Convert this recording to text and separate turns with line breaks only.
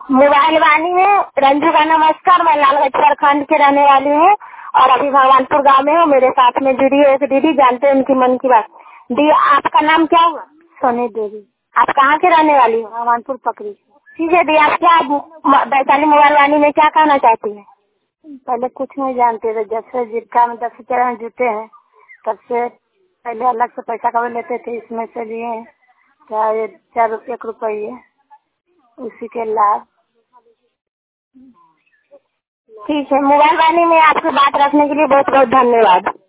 Mobile वाली में रंजू का नमस्कार। मैं लालगंज प्रखंड के रहने वाली हूँ और अभी भगवानपुर गांव में हूँ। मेरे साथ में जुड़ी है एक दीदी, जानते हैं उनकी मन की बात। दी, आपका नाम क्या हुआ?
सोनी देवी,
आप कहाँ के रहने वाली हो?
भगवानपुर पकड़ी।
ठीक है दी, आप क्या वैशाली मोबाइल वाली में क्या कहना चाहती है?
पहले कुछ नहीं जानते थे, जब से जीविका में 10 में जुटे हैं तब से पहले अलग से पैसा कभी लेते थे, इसमें से लिए चाहे 4 रुपये 1 रुपये उसी के लाभ।
ठीक है, मोबाइल वाली में आपसे बात रखने के लिए बहुत बहुत धन्यवाद।